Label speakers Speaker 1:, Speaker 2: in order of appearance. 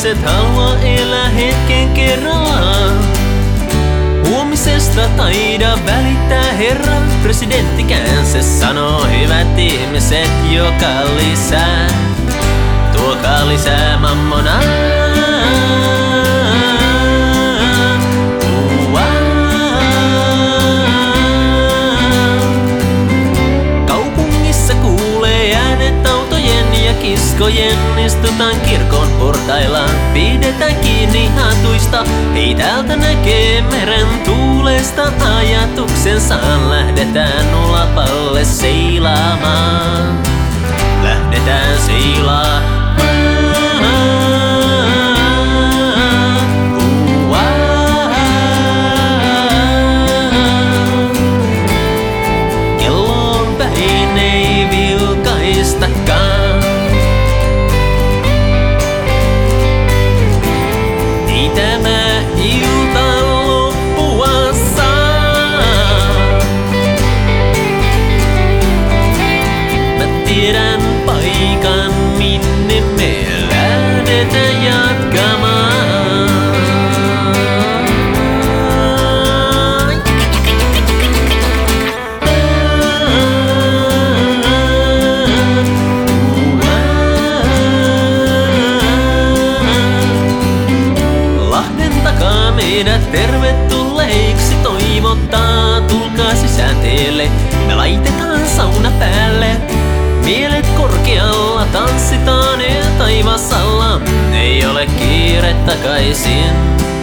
Speaker 1: lapset halua elää hetken kerrallaan. Huomisesta taida välittää Herra. Presidenttikään se sanoo, hyvät ihmiset, joka lisää, tuokaa lisää mammonaa. Kaupungissa kuulee äänet autojen ja kiskojen, istutaan kirkon portailla, pidetään kiinni hatuista. Hei, täältä näkee meren tuulesta ajatuksensa, lähdetään ulapalle seilaamaan. Lähdetään seilaamaan. Kelloon päin ei vilkaistakaan. Ei tämä ilta loppua saa. Mä tiedän paikan, minne me lähdetään jatkamaan. Lahden takaa meidät tervetulleiksi toivottaa. Tulkaa sisään teille, me laitetaan sauna päälle. Mielet korkealla tanssitaan ja taivas alla, ei ole kiire takaisin.